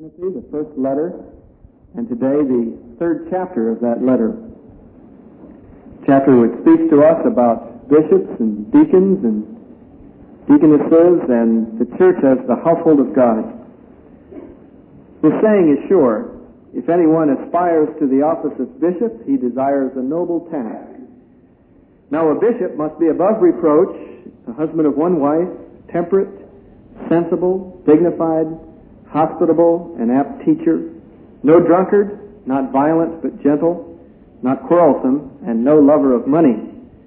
Timothy, the first letter, and today the third chapter of that letter. Chapter which speaks to us about bishops and deacons and deaconesses and the church as the household of God. The saying is sure: if anyone aspires to the office of bishop, he desires a noble task. Now a bishop must be above reproach, the husband of one wife, temperate, sensible, dignified, hospitable, and apt teacher, no drunkard, not violent but gentle, not quarrelsome, and no lover of money.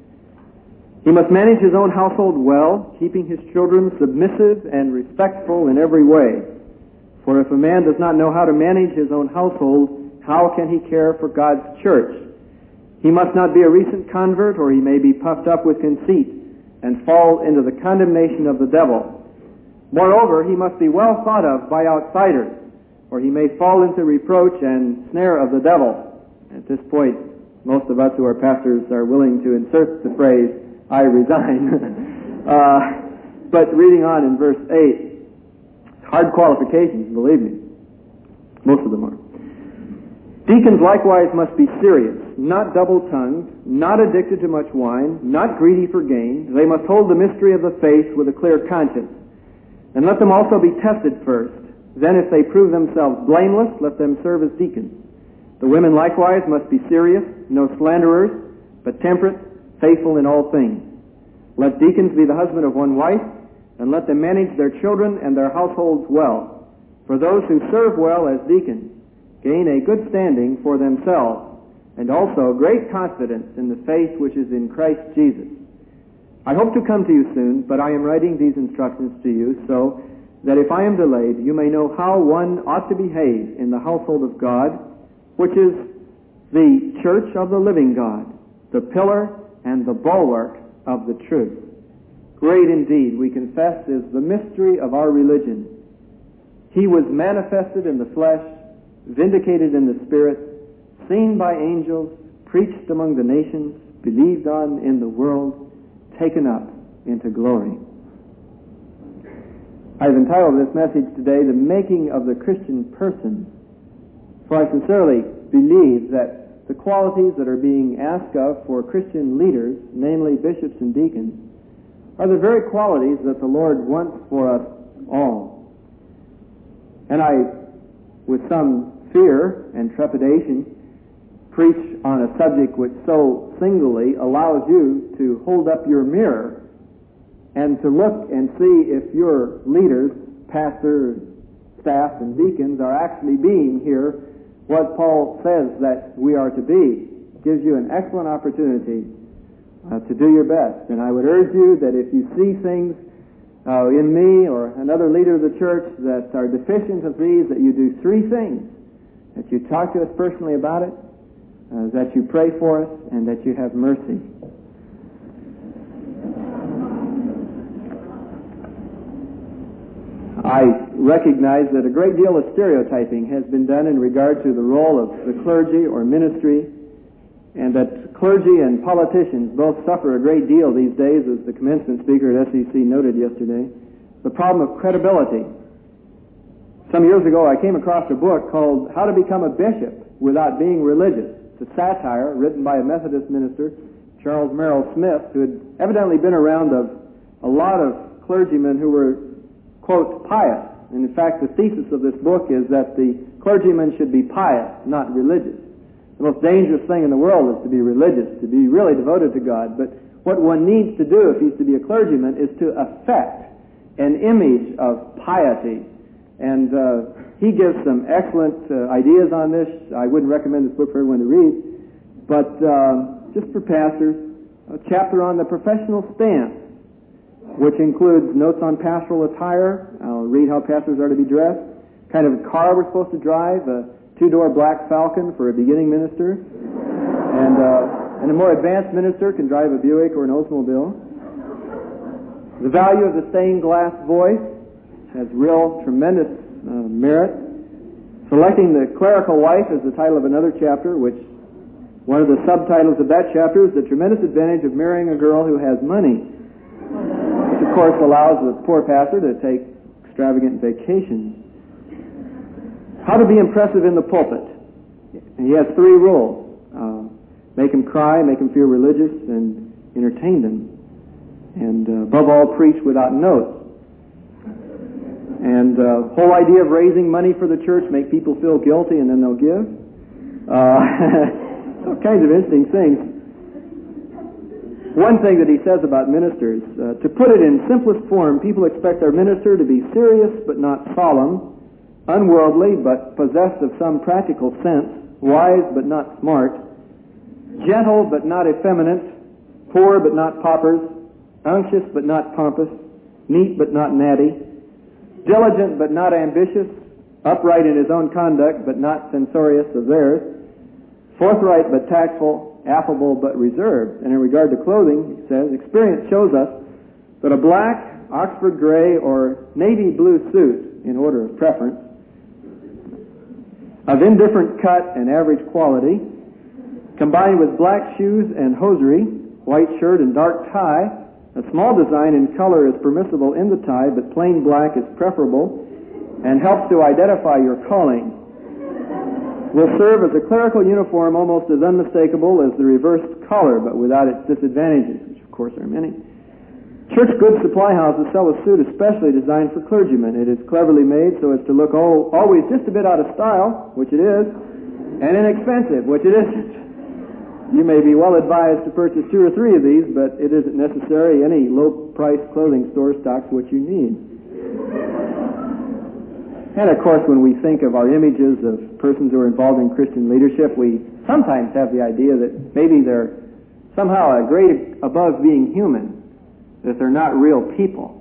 He must manage his own household well, keeping his children submissive and respectful in every way. For if a man does not know how to manage his own household, how can he care for God's church? He must not be a recent convert, or he may be puffed up with conceit and fall into the condemnation of the devil. Moreover, he must be well thought of by outsiders, or he may fall into reproach and snare of the devil. At this point, most of us who are pastors are willing to insert the phrase, "I resign." But reading on in verse 8, hard qualifications, believe me. Most of them are. Deacons likewise must be serious, not double-tongued, not addicted to much wine, not greedy for gain. They must hold the mystery of the faith with a clear conscience. And let them also be tested first. Then if they prove themselves blameless, let them serve as deacons. The women likewise must be serious, no slanderers, but temperate, faithful in all things. Let deacons be the husband of one wife, and let them manage their children and their households well. For those who serve well as deacons gain a good standing for themselves, and also great confidence in the faith which is in Christ Jesus. I hope to come to you soon, but I am writing these instructions to you so that if I am delayed, you may know how one ought to behave in the household of God, which is the church of the living God, the pillar and the bulwark of the truth. Great indeed, we confess, is the mystery of our religion. He was manifested in the flesh, vindicated in the spirit, seen by angels, preached among the nations, believed on in the world, taken up into glory. I've entitled this message today, "The Making of the Christian Person," for I sincerely believe that the qualities that are being asked of for Christian leaders, namely bishops and deacons, are the very qualities that the Lord wants for us all. And I, with some fear and trepidation, preach on a subject which so singly allows you to hold up your mirror and to look and see if your leaders, pastors, staff, and deacons are actually being here what Paul says that we are to be. It gives you an excellent opportunity to do your best. And I would urge you that if you see things in me or another leader of the church that are deficient of these, that you do three things. That you talk to us personally about it, that you pray for us, and that you have mercy. I recognize that a great deal of stereotyping has been done in regard to the role of the clergy or ministry, and that clergy and politicians both suffer a great deal these days, as the commencement speaker at SEC noted yesterday, the problem of credibility. Some years ago I came across a book called How to Become a Bishop Without Being Religious. It's a satire written by a Methodist minister, Charles Merrill Smith, who had evidently been around a lot of clergymen who were, quote, pious. And in fact, the thesis of this book is that the clergyman should be pious, not religious. The most dangerous thing in the world is to be religious, to be really devoted to God. But what one needs to do if he's to be a clergyman is to affect an image of piety. And he gives some excellent ideas on this. I wouldn't recommend this book for everyone to read, but just for pastors, a chapter on the professional stance, which includes notes on pastoral attire. I'll read how pastors are to be dressed, kind of car we're supposed to drive, a two-door black Falcon for a beginning minister, and a more advanced minister can drive a Buick or an Oldsmobile. The value of the stained glass voice has real tremendous merit. Selecting the clerical wife is the title of another chapter, which one of the subtitles of that chapter is the tremendous advantage of marrying a girl who has money, which of course allows the poor pastor to take extravagant vacations. How to be impressive in the pulpit. And he has 3 rules. Make them cry, make them feel religious, and entertain them. And above all, preach without notes. And the whole idea of raising money for the church, make people feel guilty and then they'll give. All kinds of interesting things. One thing that he says about ministers, to put it in simplest form, people expect their minister to be serious but not solemn, unworldly but possessed of some practical sense, wise but not smart, gentle but not effeminate, poor but not paupers, unctuous but not pompous, neat but not natty, diligent but not ambitious, upright in his own conduct but not censorious of theirs, forthright but tactful, affable but reserved. And in regard to clothing, he says, experience shows us that a black, Oxford gray, or navy blue suit, in order of preference, of indifferent cut and average quality, combined with black shoes and hosiery, white shirt and dark tie, a small design in color is permissible in the tie, but plain black is preferable and helps to identify your calling. Will serve as a clerical uniform almost as unmistakable as the reversed collar, but without its disadvantages, which of course are many. Church goods supply houses sell a suit especially designed for clergymen. It is cleverly made so as to look always just a bit out of style, which it is, and inexpensive, which it isn't. You may be well advised to purchase 2 or 3 of these, but it isn't necessary. Any low-priced clothing store stocks what you need. And of course, when we think of our images of persons who are involved in Christian leadership, we sometimes have the idea that maybe they're somehow a grade above being human, that they're not real people.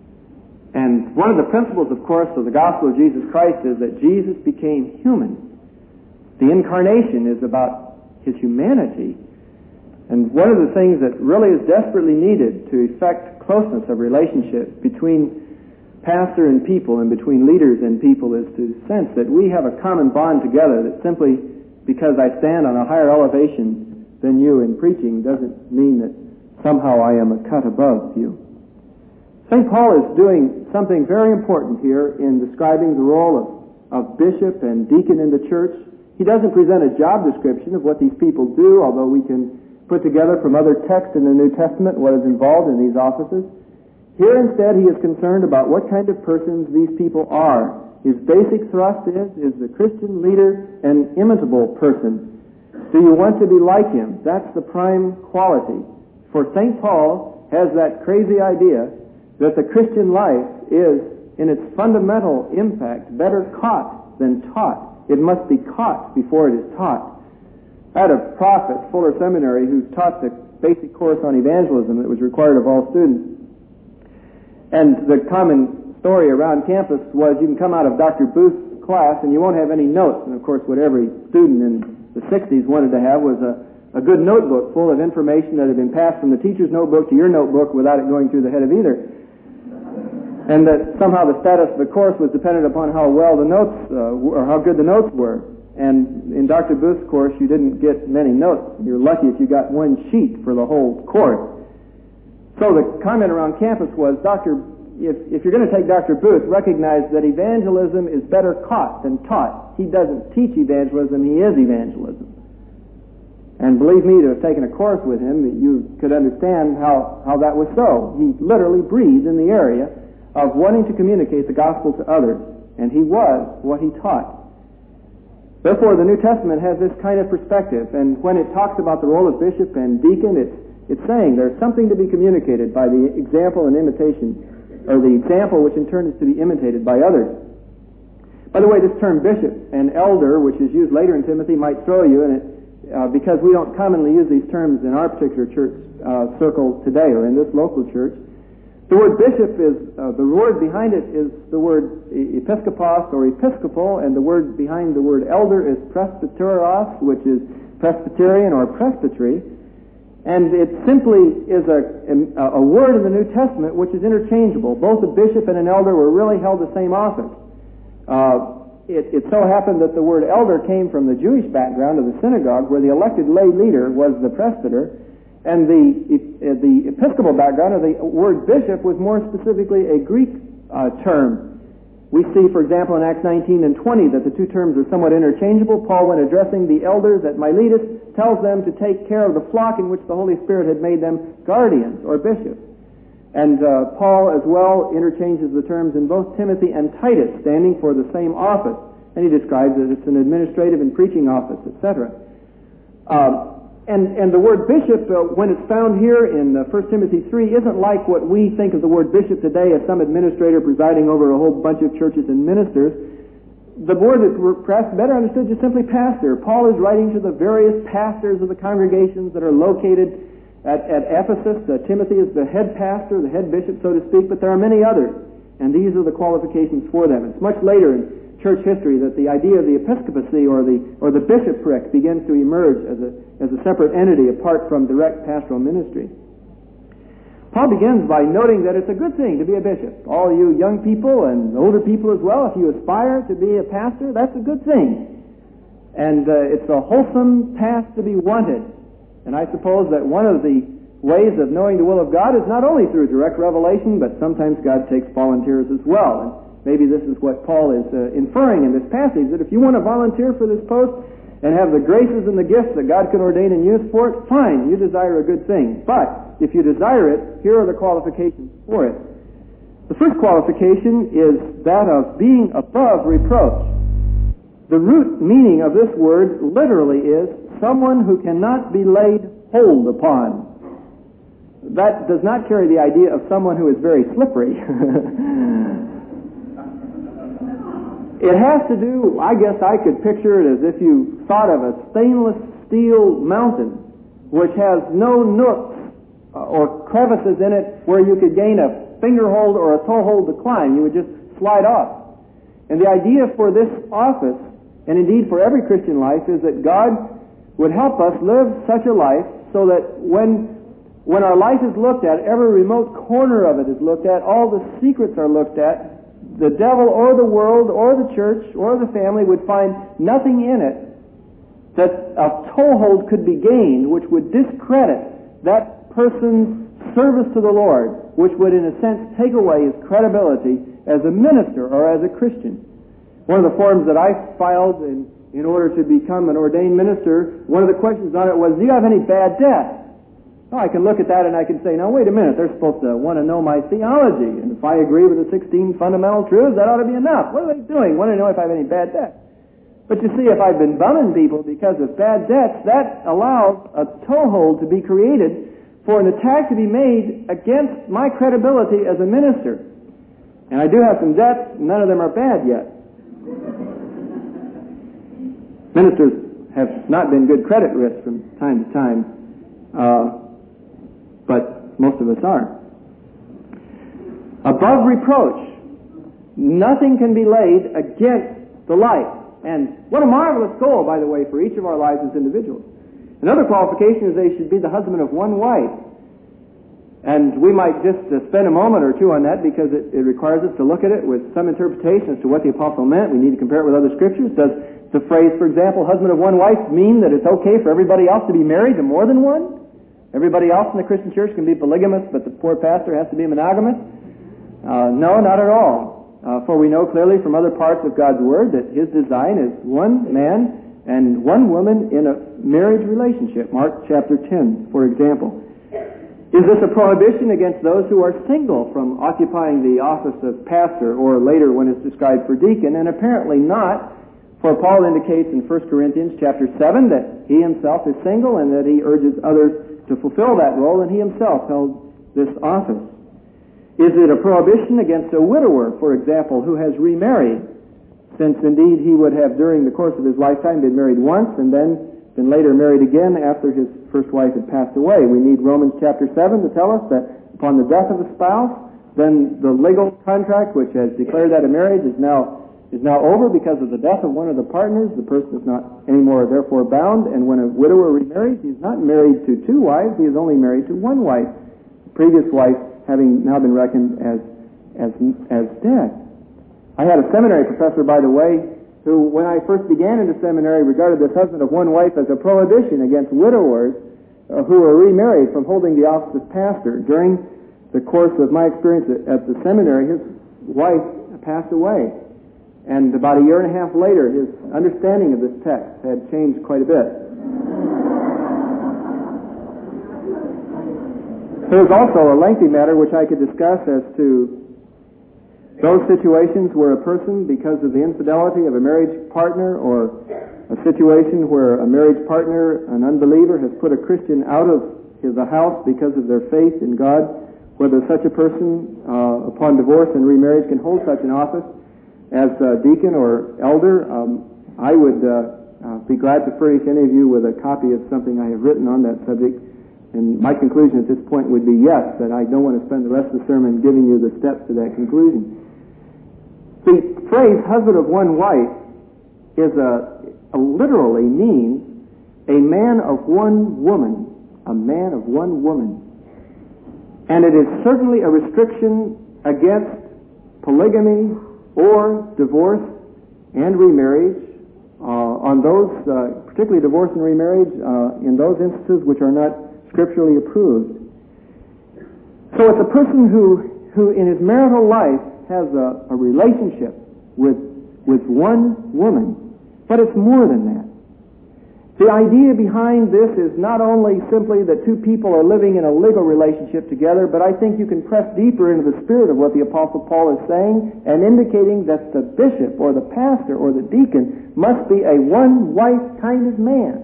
And one of the principles, of course, of the gospel of Jesus Christ is that Jesus became human. The incarnation is about his humanity. And one of the things that really is desperately needed to effect closeness of relationship between pastor and people and between leaders and people is to sense that we have a common bond together, that simply because I stand on a higher elevation than you in preaching doesn't mean that somehow I am a cut above you. St. Paul is doing something very important here in describing the role of bishop and deacon in the church. He doesn't present a job description of what these people do, although we can put together from other texts in the New Testament what is involved in these offices. Here instead he is concerned about what kind of persons these people are. His basic thrust is the Christian leader an imitable person? Do you want to be like him? That's the prime quality. For St. Paul has that crazy idea that the Christian life is, in its fundamental impact, better caught than taught. It must be caught before it is taught. I had a prof at Fuller Seminary who taught the basic course on evangelism that was required of all students. And the common story around campus was you can come out of Dr. Booth's class and you won't have any notes. And of course what every student in the 60s wanted to have was a good notebook full of information that had been passed from the teacher's notebook to your notebook without it going through the head of either. And that somehow the status of the course was dependent upon how well the notes, or how good the notes were. And in Dr. Booth's course, you didn't get many notes. You're lucky if you got 1 sheet for the whole course. So the comment around campus was, if you're going to take Dr. Booth, recognize that evangelism is better caught than taught. He doesn't teach evangelism, he is evangelism. And believe me, to have taken a course with him, you could understand how that was so. He literally breathed in the area of wanting to communicate the gospel to others, and he was what he taught. Therefore, the New Testament has this kind of perspective, and when it talks about the role of bishop and deacon, it's saying there's something to be communicated by the example and imitation, or the example which in turn is to be imitated by others. By the way, this term bishop and elder, which is used later in Timothy, might throw you, and because we don't commonly use these terms in our particular church circle today, or in this local church. The word bishop is, the word behind it is the word episkopos or episcopal, and the word behind the word elder is presbyteros, which is Presbyterian or presbytery. And it simply is a word in the New Testament which is interchangeable. Both a bishop and an elder were really held the same office. It so happened that the word elder came from the Jewish background of the synagogue, where the elected lay leader was the presbyter, and the episcopal background of the word bishop was more specifically a Greek term. We see, for example, in Acts 19 and 20 that the two terms are somewhat interchangeable. Paul, when addressing the elders at Miletus, tells them to take care of the flock in which the Holy Spirit had made them guardians or bishops. And Paul as well interchanges the terms in both Timothy and Titus, standing for the same office. And he describes it as an administrative and preaching office, etc. And the word bishop, when it's found here in 1 Timothy 3, isn't like what we think of the word bishop today as some administrator presiding over a whole bunch of churches and ministers. The word is perhaps better understood just simply pastor. Paul is writing to the various pastors of the congregations that are located at Ephesus. Timothy is the head pastor, the head bishop, so to speak, but there are many others, and these are the qualifications for them. It's much later in church history that the idea of the episcopacy or the bishopric begins to emerge as a separate entity apart from direct pastoral ministry. Paul begins by noting that it's a good thing to be a bishop. All you young people and older people as well, if you aspire to be a pastor, that's a good thing. And it's a wholesome path to be wanted. And I suppose that one of the ways of knowing the will of God is not only through direct revelation, but sometimes God takes volunteers as well. And maybe this is what Paul is inferring in this passage, that if you want to volunteer for this post and have the graces and the gifts that God can ordain and use for it, fine, you desire a good thing. But if you desire it, here are the qualifications for it. The first qualification is that of being above reproach. The root meaning of this word literally is someone who cannot be laid hold upon. That does not carry the idea of someone who is very slippery. It has to do, I guess I could picture it as if you thought of a stainless steel mountain which has no nooks or crevices in it where you could gain a finger hold or a toe hold to climb. You would just slide off. And the idea for this office, and indeed for every Christian life, is that God would help us live such a life so that when our life is looked at, every remote corner of it is looked at, all the secrets are looked at, the devil or the world or the church or the family would find nothing in it that a toehold could be gained which would discredit that person's service to the Lord, which would in a sense take away his credibility as a minister or as a Christian. One of the forms that I filed in order to become an ordained minister, one of the questions on it was, do you have any bad debt? Oh, I can look at that and I can say, now wait a minute, they're supposed to want to know my theology, and if I agree with the 16 fundamental truths, that ought to be enough. What are they doing? Want to know if I have any bad debt? But you see, if I've been bumming people because of bad debts, that allows a toehold to be created for an attack to be made against my credibility as a minister. And I do have some debts, none of them are bad yet. Ministers have not been good credit risks from time to time. But most of us are. Above reproach, nothing can be laid against the life. And what a marvelous goal, by the way, for each of our lives as individuals. Another qualification is they should be the husband of one wife. And we might just spend a moment or two on that because it requires us to look at it with some interpretation as to what the apostle meant. We need to compare it with other scriptures. Does the phrase, for example, husband of one wife mean that it's okay for everybody else to be married to more than one? Everybody else in the Christian church can be polygamous, but the poor pastor has to be monogamous? No, not at all. For we know clearly from other parts of God's Word that His design is one man and one woman in a marriage relationship. Mark chapter 10, for example. Is this a prohibition against those who are single from occupying the office of pastor, or later when it's described for deacon? And apparently not, for Paul indicates in 1 Corinthians chapter 7 that he himself is single and that he urges others to fulfill that role, and he himself held this office. Is it a prohibition against a widower, for example, who has remarried, since indeed he would have during the course of his lifetime been married once and then been later married again after his first wife had passed away? We need Romans chapter 7 to tell us that upon the death of a spouse, then the legal contract which has declared that a marriage is now over because of the death of one of the partners. The person is not anymore therefore bound, and when a widower remarries, he is not married to two wives, he is only married to one wife, the previous wife having now been reckoned as dead. I had a seminary professor, by the way, who, when I first began in the seminary, regarded this husband of one wife as a prohibition against widowers who were remarried from holding the office of pastor. During the course of my experience at the seminary, his wife passed away. And about a year and a half later, his understanding of this text had changed quite a bit. There was also a lengthy matter which I could discuss as to those situations where a person, because of the infidelity of a marriage partner, or a situation where a marriage partner, an unbeliever, has put a Christian out of the house because of their faith in God, whether such a person, upon divorce and remarriage, can hold such an office as deacon or elder. I would be glad to furnish any of you with a copy of something I have written on that subject. And my conclusion at this point would be yes, but I don't want to spend the rest of the sermon giving you the steps to that conclusion. The phrase husband of one wife is literally means a man of one woman. A man of one woman. And it is certainly a restriction against polygamy or divorce and remarriage on those, particularly divorce and remarriage, in those instances which are not scripturally approved. So it's a person who in his marital life has a relationship with one woman, but it's more than that. The idea behind this is not only simply that two people are living in a legal relationship together, but I think you can press deeper into the spirit of what the Apostle Paul is saying and indicating that the bishop or the pastor or the deacon must be a one-wife kind of man.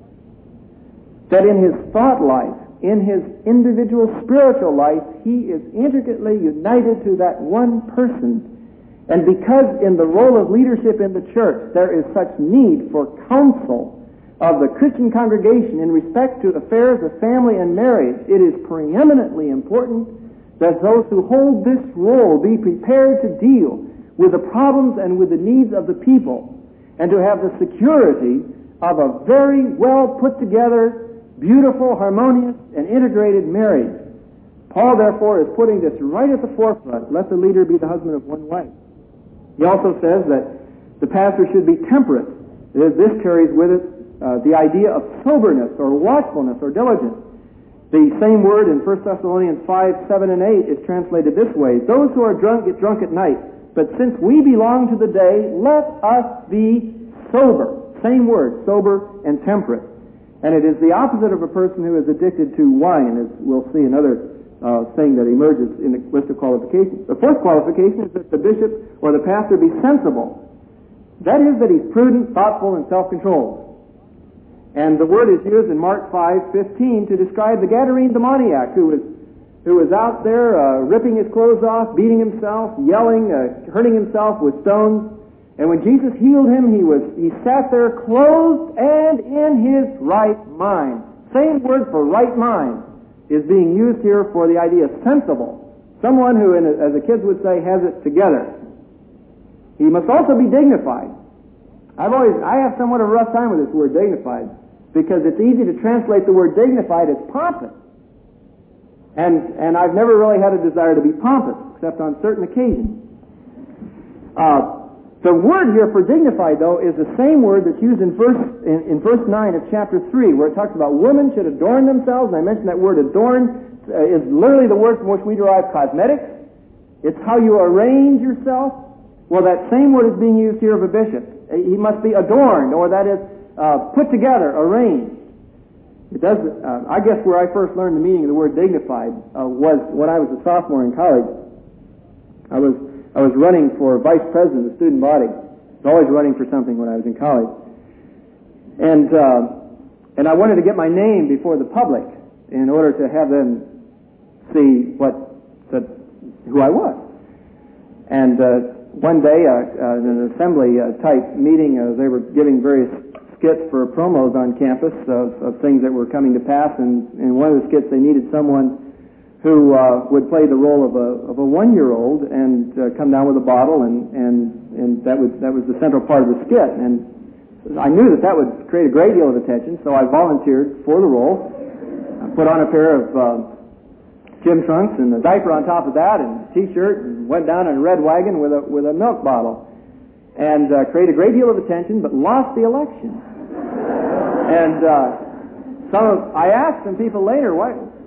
That in his thought life, in his individual spiritual life, he is intricately united to that one person. And because in the role of leadership in the church there is such need for counsel of the Christian congregation in respect to affairs of family and marriage, it is preeminently important that those who hold this role be prepared to deal with the problems and with the needs of the people, and to have the security of a very well put together, beautiful, harmonious, and integrated marriage. Paul, therefore, is putting this right at the forefront. Let the leader be the husband of one wife. He also says that the pastor should be temperate. This carries with it the idea of soberness or watchfulness or diligence. The same word in 1 Thessalonians 5, 7, and 8 is translated this way: those who are drunk get drunk at night, but since we belong to the day, let us be sober. Same word, sober and temperate. And it is the opposite of a person who is addicted to wine, as we'll see another thing that emerges in the list of qualifications. The fourth qualification is that the bishop or the pastor be sensible. That is, that he's prudent, thoughtful, and self-controlled. And the word is used in Mark 5:15 to describe the Gadarene demoniac who was out there ripping his clothes off, beating himself, yelling, hurting himself with stones. And when Jesus healed him, he sat there clothed and in his right mind. Same word for right mind is being used here for the idea of sensible. Someone who, as the kids would say, has it together. He must also be dignified. I have somewhat of a rough time with this word dignified, because it's easy to translate the word dignified as pompous. And I've never really had a desire to be pompous, except on certain occasions. The word here for dignified, though, is the same word that's used in verse 9 of chapter 3, where it talks about women should adorn themselves. And I mentioned that word adorn is literally the word from which we derive cosmetics. It's how you arrange yourself. Well, that same word is being used here of a bishop. He must be adorned, or that is put together, arranged. It does. I guess where I first learned the meaning of the word dignified was when I was a sophomore in college. I was running for vice president of the student body. I was always running for something when I was in college, and I wanted to get my name before the public in order to have them see who I was. And one day, in an assembly type meeting, they were giving various skits for promos on campus of things that were coming to pass, and in one of the skits they needed someone who would play the role of a 1-year-old and come down with a bottle, and that was the central part of the skit. And I knew that would create a great deal of attention, so I volunteered for the role. I put on a pair of gym trunks and a diaper on top of that, and a T-shirt, and went down in a red wagon with a milk bottle, and created a great deal of attention, but lost the election. And I asked some people later,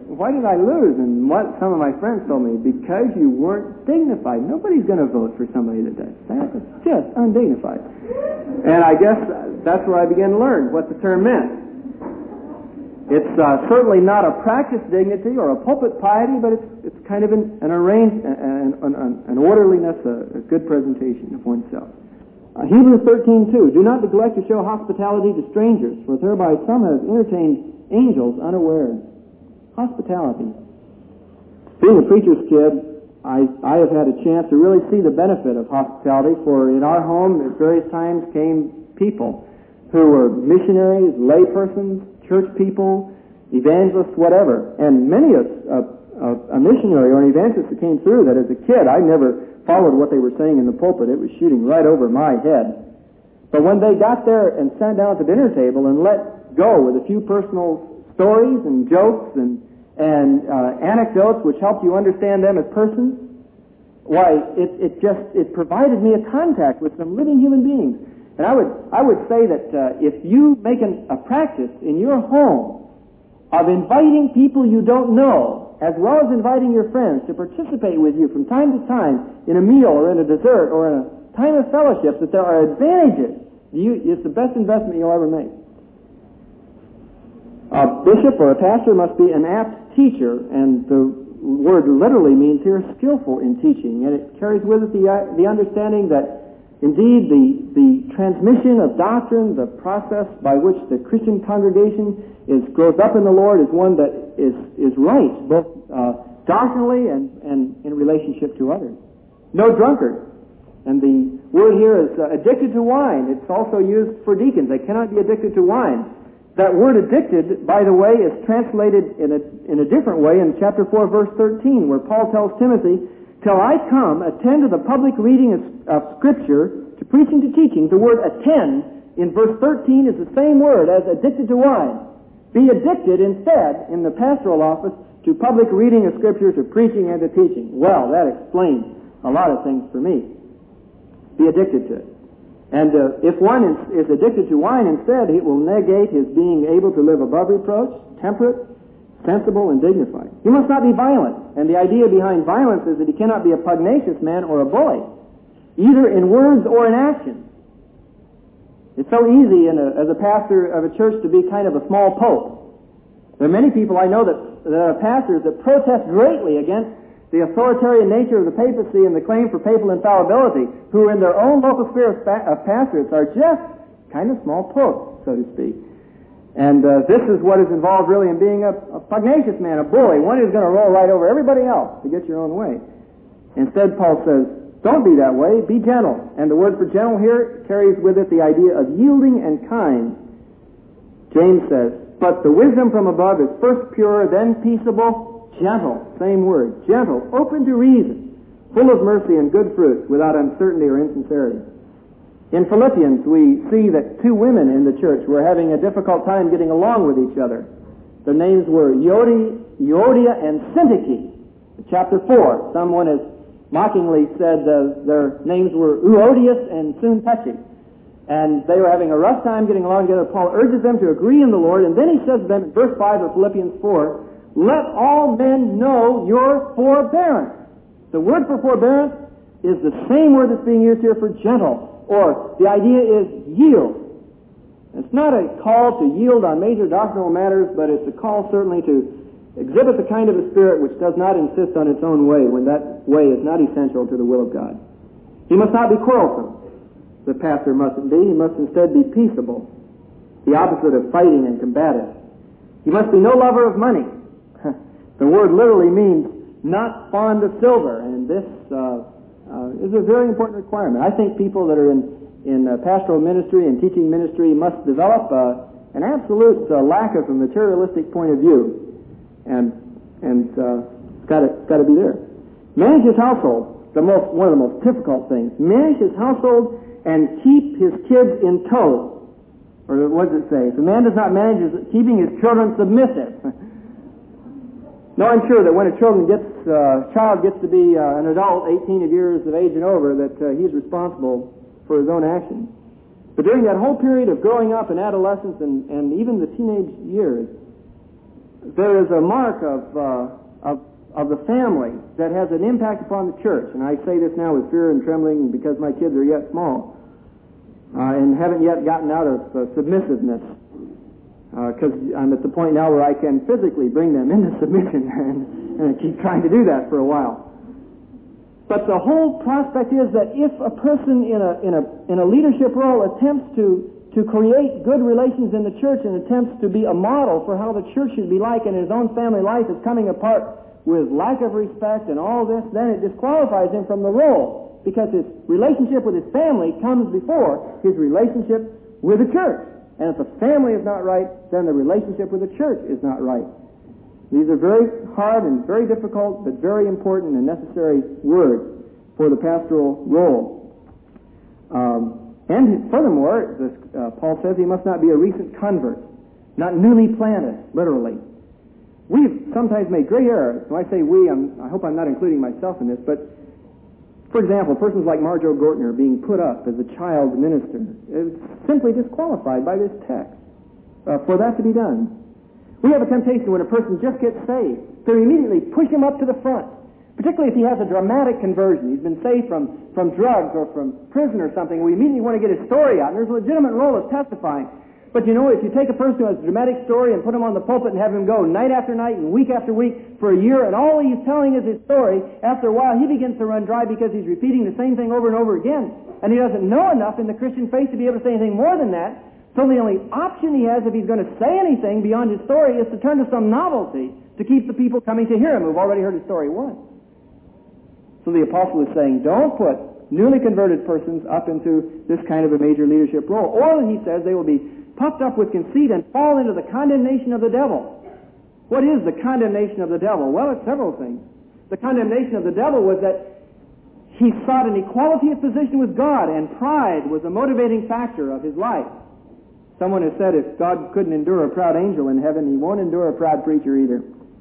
why did I lose? And what some of my friends told me, because you weren't dignified. Nobody's going to vote for somebody that does that. It's just undignified. And I guess that's where I began to learn what the term meant. It's certainly not a practice dignity or a pulpit piety, but it's kind of an orderliness, a good presentation of oneself. Hebrews 13:2, do not neglect to show hospitality to strangers, for thereby some have entertained angels unawares. Hospitality. Being a preacher's kid, I have had a chance to really see the benefit of hospitality, for in our home at various times came people who were missionaries, laypersons, church people, evangelists, whatever. And many a missionary or an evangelist that came through that as a kid, I never followed what they were saying in the pulpit. It was shooting right over my head. But when they got there and sat down at the dinner table and let go with a few personal stories and jokes and anecdotes which helped you understand them as persons, why, it provided me a contact with some living human beings. And I would say that if you make a practice in your home of inviting people you don't know, as well as inviting your friends to participate with you from time to time in a meal or in a dessert or in a time of fellowship, that there are advantages, it's the best investment you'll ever make. A bishop or a pastor must be an apt teacher, and the word literally means here skillful in teaching, and it carries with it the understanding that indeed the transmission of doctrine, the process by which the Christian congregation grows up in the Lord, is one that is right, both doctrinally and in relationship to others. No drunkard. And the word here is addicted to wine. It's also used for deacons. They cannot be addicted to wine. That word addicted, by the way, is translated in a different way in chapter 4, verse 13, where Paul tells Timothy, till I come, attend to the public reading of Scripture, to preaching, to teaching. The word attend in verse 13 is the same word as addicted to wine. Be addicted instead, in the pastoral office, to public reading of Scripture, to preaching and to teaching. Well, that explains a lot of things for me. Be addicted to it. And if one is addicted to wine instead, it will negate his being able to live above reproach, temperate, sensible, and dignified. He must not be violent. And the idea behind violence is that he cannot be a pugnacious man or a bully, either in words or in action. It's so easy as a pastor of a church to be kind of a small pope. There are many people I know that are pastors that protest greatly against the authoritarian nature of the papacy and the claim for papal infallibility, who in their own local sphere of pastorates are just kind of small popes, so to speak. And this is what is involved really in being a pugnacious man, a bully, one who's going to roll right over everybody else to get your own way. Instead, Paul says, don't be that way, be gentle. And the word for gentle here carries with it the idea of yielding and kind. James says, but the wisdom from above is first pure, then peaceable, gentle, same word, gentle, open to reason, full of mercy and good fruits, without uncertainty or insincerity. In Philippians, we see that two women in the church were having a difficult time getting along with each other. Their names were Euodia and Syntyche. Chapter 4, someone has mockingly said their names were Euodias and Syntyche. And they were having a rough time getting along together. Paul urges them to agree in the Lord, and then he says to them in verse 5 of Philippians 4, let all men know your forbearance. The word for forbearance is the same word that's being used here for gentle, or the idea is yield. It's not a call to yield on major doctrinal matters, but it's a call certainly to exhibit the kind of a spirit which does not insist on its own way when that way is not essential to the will of God. He must not be quarrelsome. The pastor mustn't be. He must instead be peaceable, the opposite of fighting and combative. He must be no lover of money. The word literally means not fond of silver, and this is a very important requirement. I think people that are in pastoral ministry and teaching ministry must develop an absolute lack of a materialistic point of view, and it's got to be there. Manage his household, one of the most difficult things. Manage his household and keep his kids in tow. Or what does it say? If a man does not manage keeping his children submissive. No, I'm sure that when a child gets to be an adult, 18 years of age and over, that he's responsible for his own actions. But during that whole period of growing up and adolescence and even the teenage years, there is a mark of the family that has an impact upon the church. And I say this now with fear and trembling because my kids are yet small and haven't yet gotten out of submissiveness. Because I'm at the point now where I can physically bring them into submission, and I keep trying to do that for a while. But the whole prospect is that if a person in a leadership role attempts to create good relations in the church and attempts to be a model for how the church should be like, and his own family life is coming apart with lack of respect and all this, then it disqualifies him from the role, because his relationship with his family comes before his relationship with the church. And if the family is not right, then the relationship with the church is not right. These are very hard and very difficult, but very important and necessary words for the pastoral role. And furthermore, Paul says he must not be a recent convert, not newly planted, literally. We've sometimes made great errors. When I say we, I hope I'm not including myself in this, but for example, persons like Marjo Gortner being put up as a child minister is simply disqualified by this text for that to be done. We have a temptation when a person just gets saved to immediately push him up to the front, particularly if he has a dramatic conversion. He's been saved from drugs or from prison or something. We immediately want to get his story out, and there's a legitimate role of testifying. But you know, if you take a person who has a dramatic story and put him on the pulpit and have him go night after night and week after week for a year, and all he's telling is his story, after a while he begins to run dry because he's repeating the same thing over and over again. And he doesn't know enough in the Christian faith to be able to say anything more than that. So the only option he has if he's going to say anything beyond his story is to turn to some novelty to keep the people coming to hear him who've already heard his story once. So the apostle is saying, don't put newly converted persons up into this kind of a major leadership role. Or, he says, they will be puffed up with conceit and fall into the condemnation of the devil. What is the condemnation of the devil? Well, it's several things. The condemnation of the devil was that he sought an equality of position with God, and pride was a motivating factor of his life. Someone has said if God couldn't endure a proud angel in heaven, he won't endure a proud preacher either.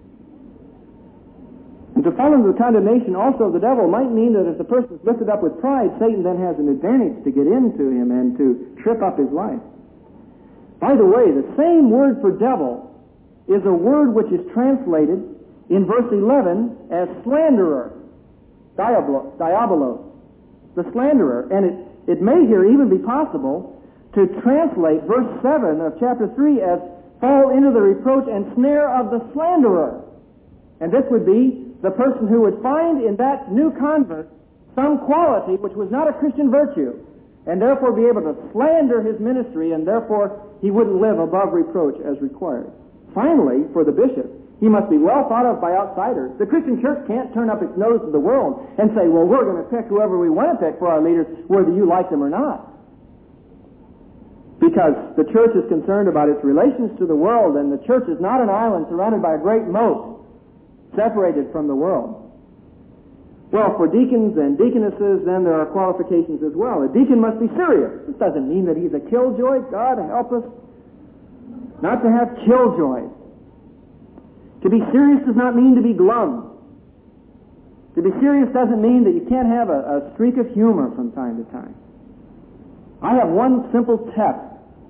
And to fall into the condemnation also of the devil might mean that if the person is lifted up with pride, Satan then has an advantage to get into him and to trip up his life. By the way, the same word for devil is a word which is translated in verse 11 as slanderer, diabolos, the slanderer. And it may here even be possible to translate verse 7 of chapter 3 as fall into the reproach and snare of the slanderer. And this would be the person who would find in that new convert some quality which was not a Christian virtue, and therefore be able to slander his ministry, and therefore he wouldn't live above reproach as required. Finally, for the bishop, he must be well thought of by outsiders. The Christian church can't turn up its nose to the world and say, well, we're going to pick whoever we want to pick for our leaders, whether you like them or not. Because the church is concerned about its relations to the world, and the church is not an island surrounded by a great moat, separated from the world. Well, for deacons and deaconesses, then there are qualifications as well. A deacon must be serious. This doesn't mean that he's a killjoy. God help us not to have killjoys. To be serious does not mean to be glum. To be serious doesn't mean that you can't have a streak of humor from time to time. I have one simple test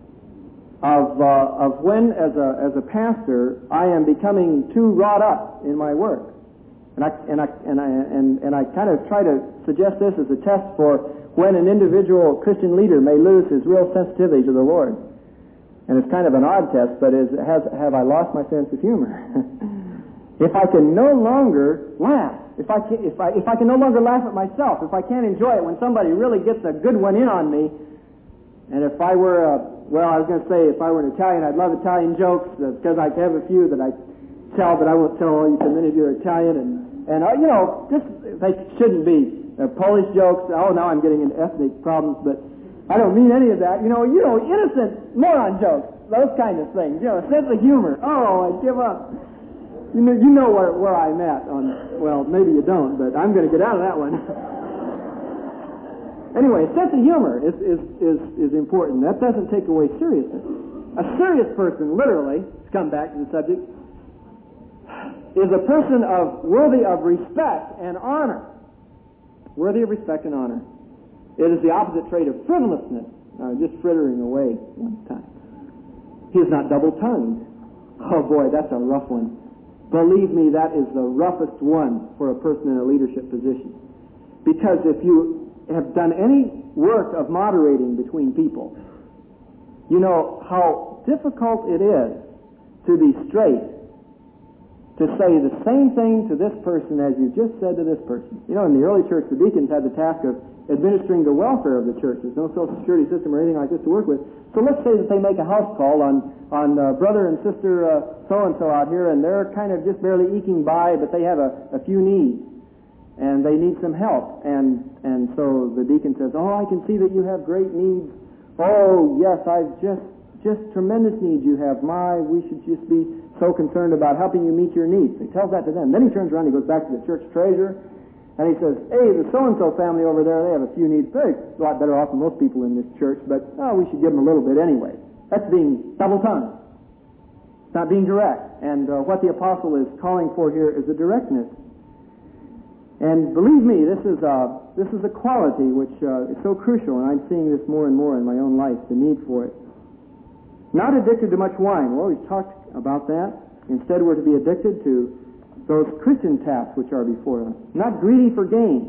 of when, as a pastor, I am becoming too wrought up in my work. And I kind of try to suggest this as a test for when an individual Christian leader may lose his real sensitivity to the Lord. And it's kind of an odd test, but have I lost my sense of humor? If I can no longer laugh, if I can no longer laugh at myself, if I can't enjoy it when somebody really gets a good one in on me, and if I were if I were an Italian, I'd love Italian jokes because I have a few that I tell, but I won't tell all you because many of you are Italian, and they shouldn't be Polish jokes. Oh, now I'm getting into ethnic problems, but I don't mean any of that. Innocent moron jokes, those kind of things. A sense of humor. Oh, I give up. You know where I'm at on. Well, maybe you don't, but I'm going to get out of that one. Anyway, sense of humor is important. That doesn't take away seriousness. A serious person, literally, to come back to the subject, is a person worthy of respect and honor. Worthy of respect and honor. It is the opposite trait of frivolousness, just frittering away one time. He is not double-tongued. Oh boy, that's a rough one. Believe me, that is the roughest one for a person in a leadership position. Because if you have done any work of moderating between people, you know how difficult it is to be straight, to say the same thing to this person as you just said to this person. You know, in the early church, the deacons had the task of administering the welfare of the church. There's no social security system or anything like this to work with. So let's say that they make a house call on brother and sister so-and-so out here, and they're kind of just barely eking by, but they have a few needs, and they need some help. And so the deacon says, oh, I can see that you have great needs. Oh, yes, I've just tremendous needs you have. We should just be so concerned about helping you meet your needs. He tells that to them. Then he turns around and he goes back to the church treasurer, and he says, hey, the so-and-so family over there, they have a few needs. They're a lot better off than most people in this church, but we should give them a little bit anyway. That's being double-tongued. It's not being direct. And what the apostle is calling for here is a directness. And believe me, this is a quality which is so crucial, and I'm seeing this more and more in my own life, the need for it. Not addicted to much wine. Well, we've talked about that. Instead, we're to be addicted to those Christian tasks which are before us. Not greedy for gain.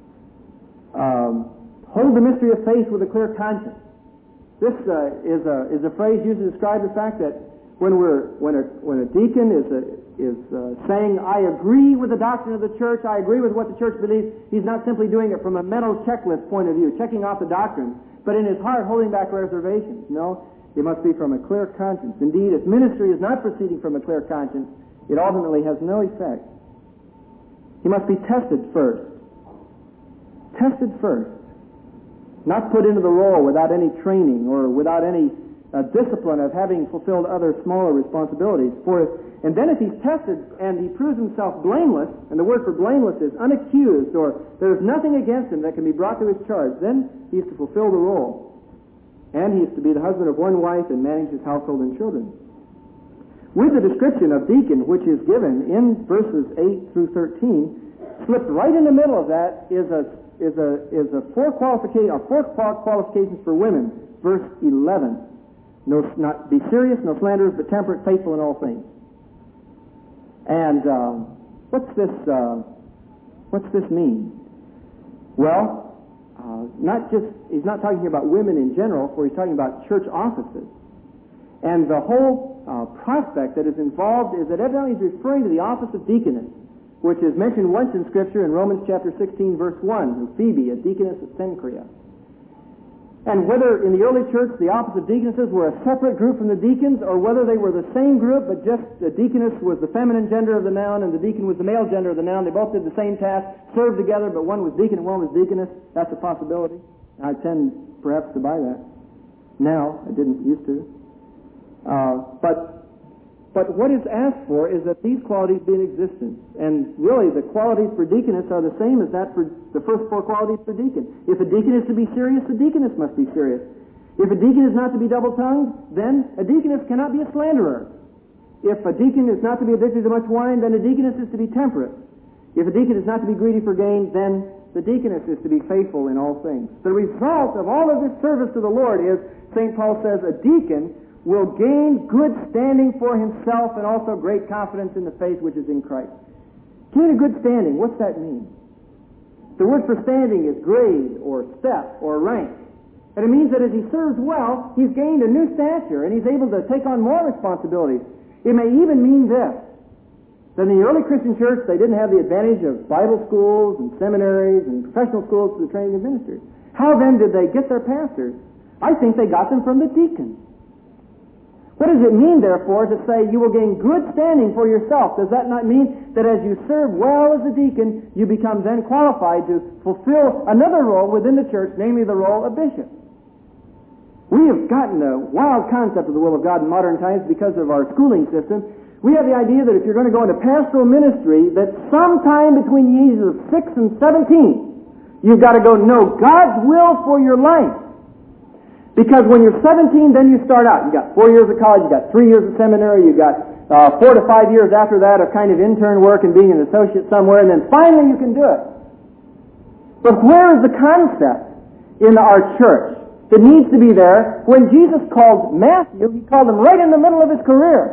Hold the mystery of faith with a clear conscience. This is a phrase used to describe the fact that when a deacon is saying, I agree with the doctrine of the church, I agree with what the church believes, he's not simply doing it from a mental checklist point of view, checking off the doctrine, but in his heart holding back reservations. No, it must be from a clear conscience. Indeed, if ministry is not proceeding from a clear conscience, it ultimately has no effect. He must be tested first. Tested first. Not put into the role without any training or without any discipline of having fulfilled other smaller responsibilities. And then if he's tested and he proves himself blameless, and the word for blameless is unaccused, or there's nothing against him that can be brought to his charge, then he's to fulfill the role. And he is to be the husband of one wife and manage his household and children. With the description of deacon, which is given in verses 8 through 13, slipped right in the middle of that is four qualifications for women. Verse 11. Not be serious, no slanderers, but temperate, faithful in all things. And what's this mean? Well, he's not talking here about women in general, for he's talking about church offices. And the whole prospect that is involved is that evidently he's referring to the office of deaconess, which is mentioned once in Scripture in Romans chapter 16, verse 1, Phoebe, a deaconess of Cenchrea. And whether in the early church the office of deaconesses were a separate group from the deacons, or whether they were the same group, but just the deaconess was the feminine gender of the noun and the deacon was the male gender of the noun, they both did the same task, served together, but one was deacon and one was deaconess, that's a possibility. I tend perhaps to buy that. Now, I didn't used to. But what is asked for is that these qualities be in existence. And really, the qualities for deaconess are the same as that for the first four qualities for deacon. If a deacon is to be serious, the deaconess must be serious. If a deacon is not to be double-tongued, then a deaconess cannot be a slanderer. If a deacon is not to be addicted to much wine, then a deaconess is to be temperate. If a deacon is not to be greedy for gain, then the deaconess is to be faithful in all things. The result of all of this service to the Lord is, St. Paul says, a deacon will gain good standing for himself and also great confidence in the faith which is in Christ. Gain a good standing, what's that mean? The word for standing is grade or step or rank. And it means that as he serves well, he's gained a new stature and he's able to take on more responsibilities. It may even mean this, that in the early Christian church they didn't have the advantage of Bible schools and seminaries and professional schools for the training of ministers. How then did they get their pastors? I think they got them from the deacons. What does it mean, therefore, to say you will gain good standing for yourself? Does that not mean that as you serve well as a deacon, you become then qualified to fulfill another role within the church, namely the role of bishop? We have gotten a wild concept of the will of God in modern times because of our schooling system. We have the idea that if you're going to go into pastoral ministry, that sometime between the ages of 6 and 17, you've got to go know God's will for your life. Because when you're 17, then you start out. You got 4 years of college, you got 3 years of seminary, you got 4 to 5 years after that of kind of intern work and being an associate somewhere, and then finally you can do it. But where is the concept in our church that needs to be there? When Jesus called Matthew, he called him right in the middle of his career.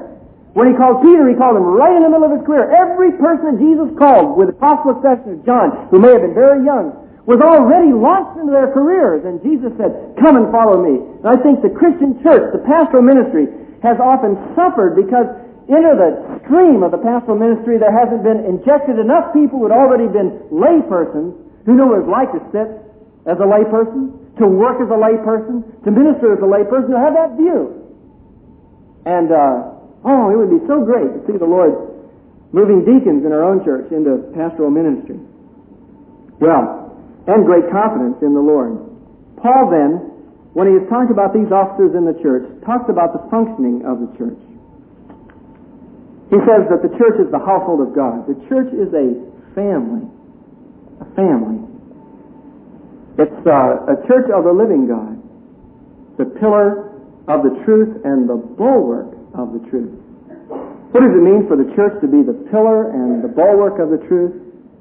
When he called Peter, he called him right in the middle of his career. Every person that Jesus called, with the possible exception of John, who may have been very young, was already launched into their careers. And Jesus said, come and follow me. And I think the Christian church, the pastoral ministry, has often suffered because into the stream of the pastoral ministry there hasn't been injected enough people who had already been laypersons who knew what it was like to sit as a layperson, to work as a layperson, to minister as a layperson, to have that view. And, it would be so great to see the Lord moving deacons in our own church into pastoral ministry. Well, and great confidence in the Lord. Paul then, when he has talked about these officers in the church, talks about the functioning of the church. He says that the church is the household of God. The church is a family. A family. It's a church of the living God. The pillar of the truth and the bulwark of the truth. What does it mean for the church to be the pillar and the bulwark of the truth?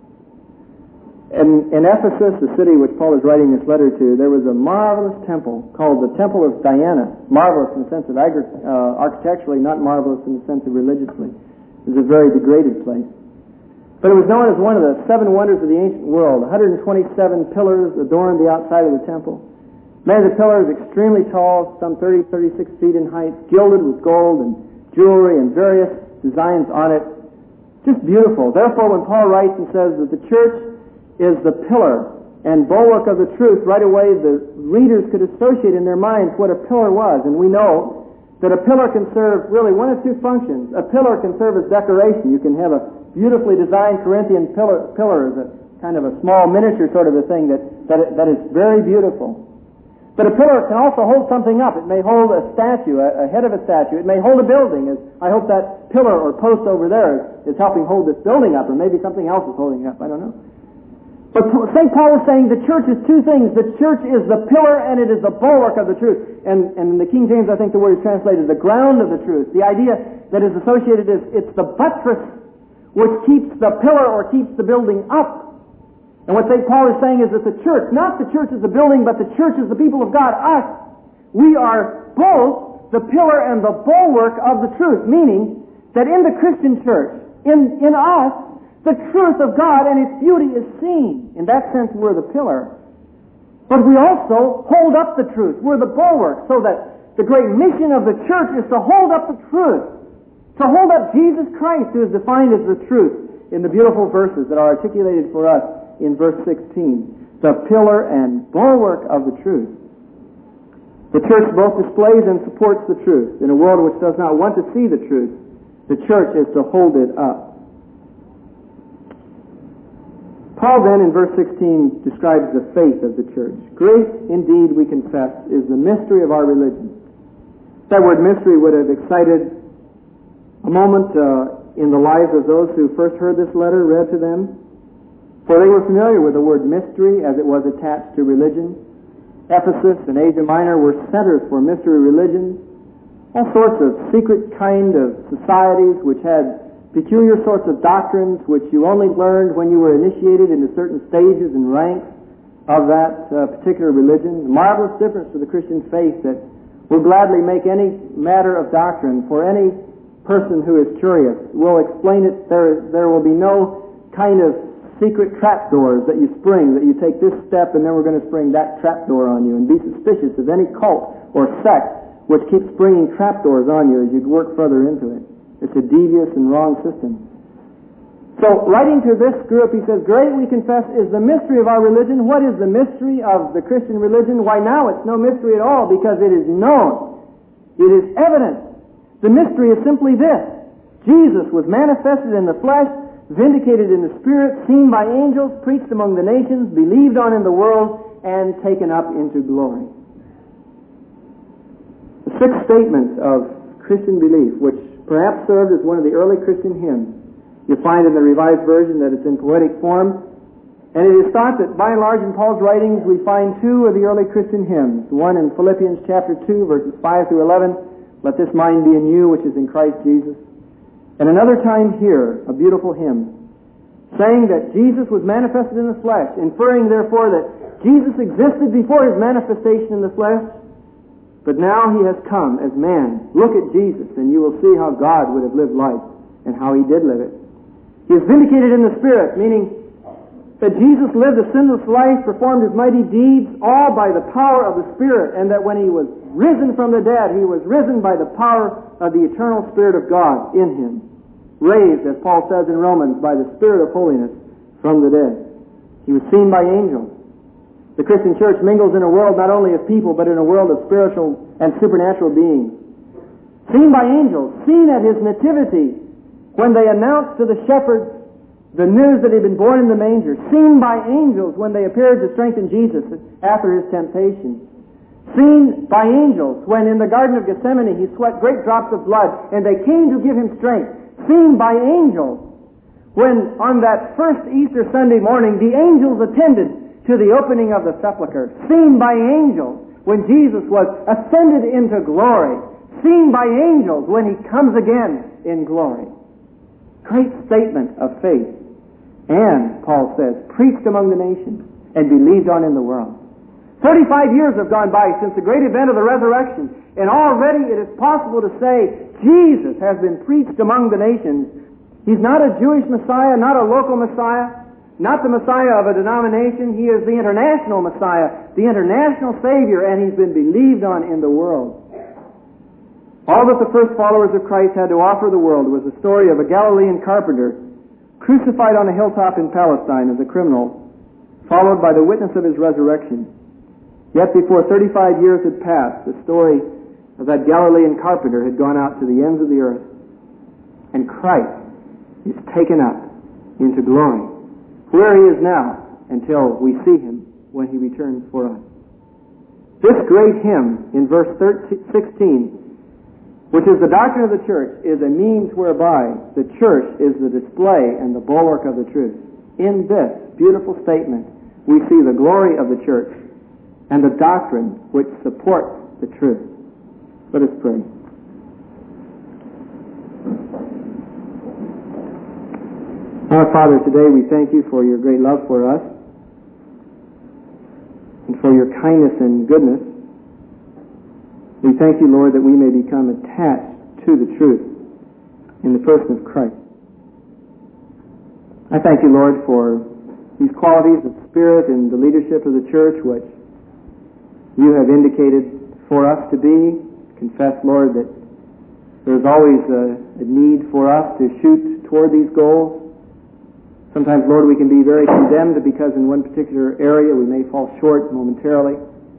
In Ephesus, the city which Paul is writing this letter to, there was a marvelous temple called the Temple of Diana. Marvelous in the sense of architecturally, not marvelous in the sense of religiously. It was a very degraded place. But it was known as one of the 7 wonders of the ancient world. 127 pillars adorned the outside of the temple. Many of the pillars extremely tall, some 30, 36 feet in height, gilded with gold and jewelry and various designs on it. Just beautiful. Therefore, when Paul writes and says that the church is the pillar and bulwark of the truth, right away the readers could associate in their minds what a pillar was. And we know that a pillar can serve really one of two functions. A pillar can serve as decoration. You can have a beautifully designed Corinthian pillar as a kind of a small miniature sort of a thing that is very beautiful. But a pillar can also hold something up. It may hold a statue, a head of a statue. It may hold a building. As I hope that pillar or post over there is helping hold this building up, or maybe something else is holding it up. I don't know. But St. Paul is saying the church is two things. The church is the pillar and it is the bulwark of the truth. And in the King James, I think the word is translated the ground of the truth. The idea that is associated is it's the buttress which keeps the pillar or keeps the building up. And what St. Paul is saying is that the church, not the church is the building, but the church is the people of God, us. We are both the pillar and the bulwark of the truth, meaning that in the Christian church, in us, the truth of God and its beauty is seen. In that sense, we're the pillar. But we also hold up the truth. We're the bulwark, so that the great mission of the church is to hold up the truth. To hold up Jesus Christ, who is defined as the truth in the beautiful verses that are articulated for us in verse 16. The pillar and bulwark of the truth. The church both displays and supports the truth. In a world which does not want to see the truth, the church is to hold it up. Paul then in verse 16 describes the faith of the church. Great indeed, we confess, is the mystery of our religion. That word mystery would have excited a moment in the lives of those who first heard this letter read to them, for they were familiar with the word mystery as it was attached to religion. Ephesus and Asia Minor were centers for mystery religions, all sorts of secret kind of societies which had peculiar sorts of doctrines which you only learned when you were initiated into certain stages and ranks of that particular religion. A marvelous difference to the Christian faith that will gladly make any matter of doctrine for any person who is curious. We'll explain it. There will be no kind of secret trapdoors that you spring, that you take this step and then we're going to spring that trapdoor on you, and be suspicious of any cult or sect which keeps springing trapdoors on you as you work further into it. It's a devious and wrong system. So, writing to this group, he says, great, we confess, is the mystery of our religion. What is the mystery of the Christian religion? Why, now it's no mystery at all, because it is known. It is evident. The mystery is simply this. Jesus was manifested in the flesh, vindicated in the Spirit, seen by angels, preached among the nations, believed on in the world, and taken up into glory. The sixth statement of Christian belief, which perhaps served as one of the early Christian hymns. You find in the Revised Version that it's in poetic form. And it is thought that by and large in Paul's writings we find two of the early Christian hymns. One in Philippians chapter 2, verses 5 through 11, let this mind be in you which is in Christ Jesus. And another time here, a beautiful hymn, saying that Jesus was manifested in the flesh, inferring therefore that Jesus existed before his manifestation in the flesh, But now he has come as man. Look at Jesus, and you will see how God would have lived life and how he did live it. He is vindicated in the Spirit, meaning that Jesus lived a sinless life, performed his mighty deeds, all by the power of the Spirit, and that when he was risen from the dead, he was risen by the power of the eternal Spirit of God in him. Raised, as Paul says in Romans, by the Spirit of holiness from the dead. He was seen by angels. The Christian church mingles in a world not only of people, but in a world of spiritual and supernatural beings. Seen by angels, seen at his nativity, when they announced to the shepherds the news that he had been born in the manger. Seen by angels when they appeared to strengthen Jesus after his temptation. Seen by angels when in the Garden of Gethsemane he sweat great drops of blood and they came to give him strength. Seen by angels when on that first Easter Sunday morning the angels attended to the opening of the sepulchre. Seen by angels when Jesus was ascended into glory. Seen by angels when he comes again in glory. Great statement of faith. And, Paul says, preached among the nations and believed on in the world. 35 years have gone by since the great event of the resurrection, and already it is possible to say Jesus has been preached among the nations. He's not a Jewish Messiah, not a local Messiah, not the Messiah of a denomination. He is the international Messiah, the international Savior, and he's been believed on in the world. All that the first followers of Christ had to offer the world was the story of a Galilean carpenter crucified on a hilltop in Palestine as a criminal, followed by the witness of his resurrection. Yet before 35 years had passed, the story of that Galilean carpenter had gone out to the ends of the earth, and Christ is taken up into glory, where he is now until we see him when he returns for us. This great hymn in verse 16, which is the doctrine of the church, is a means whereby the church is the display and the bulwark of the truth. In this beautiful statement, we see the glory of the church and the doctrine which supports the truth. Let us pray. Our Father, today we thank you for your great love for us and for your kindness and goodness. We thank you, Lord, that we may become attached to the truth in the person of Christ. I thank you, Lord, for these qualities of spirit and the leadership of the church which you have indicated for us to be. Confess, Lord, that there's always a need for us to shoot toward these goals. Sometimes, Lord, we can be very condemned because in one particular area we may fall short momentarily.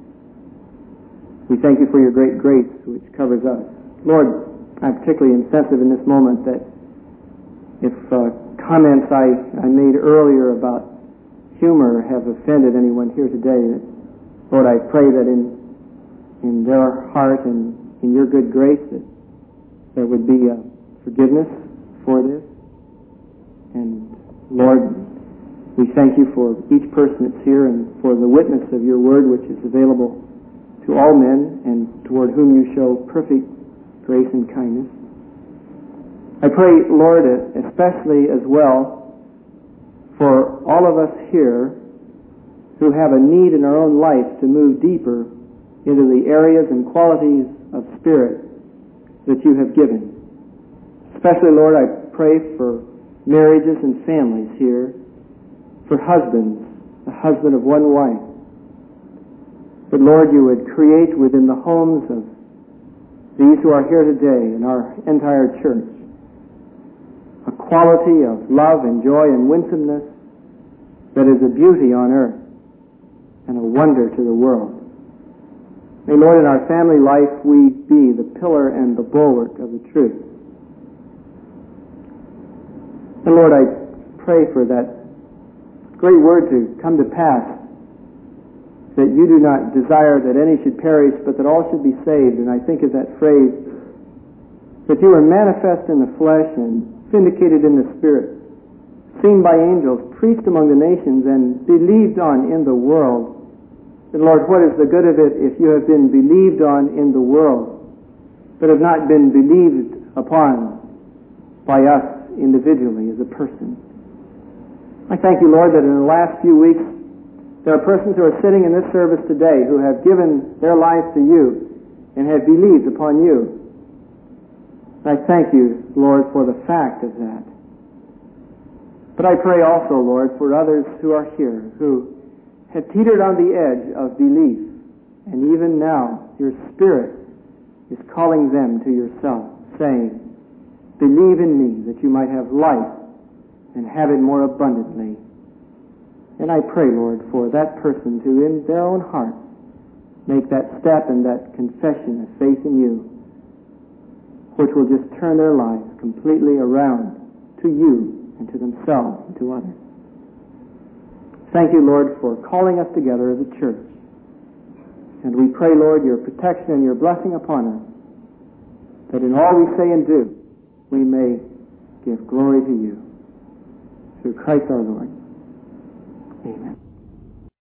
We thank you for your great grace which covers us. Lord, I'm particularly insensitive in this moment that if comments I made earlier about humor have offended anyone here today, that, Lord, I pray that in their heart and in your good grace that there would be forgiveness for this. And Lord, we thank you for each person that's here and for the witness of your word which is available to all men and toward whom you show perfect grace and kindness. I pray, Lord, especially as well for all of us here who have a need in our own life to move deeper into the areas and qualities of spirit that you have given. Especially, Lord, I pray for marriages and families here, for husbands, the husband of one wife. But Lord, you would create within the homes of these who are here today in our entire church a quality of love and joy and winsomeness that is a beauty on earth and a wonder to the world. May, Lord, in our family life we be the pillar and the bulwark of the truth. And Lord, I pray for that great word to come to pass, that you do not desire that any should perish, but that all should be saved. And I think of that phrase, that you are manifest in the flesh and vindicated in the spirit, seen by angels, preached among the nations, and believed on in the world. And Lord, what is the good of it if you have been believed on in the world, but have not been believed upon by us individually as a person? I thank you, Lord, that in the last few weeks there are persons who are sitting in this service today who have given their lives to you and have believed upon you. I thank you, Lord, for the fact of that. But I pray also, Lord, for others who are here who have teetered on the edge of belief, and even now your Spirit is calling them to yourself, saying, believe in me that you might have life and have it more abundantly. And I pray, Lord, for that person to, in their own heart, make that step and that confession of faith in you, which will just turn their lives completely around to you and to themselves and to others. Thank you, Lord, for calling us together as a church. And we pray, Lord, your protection and your blessing upon us, that in all we say and do, we may give glory to you. Through Christ our Lord. Amen.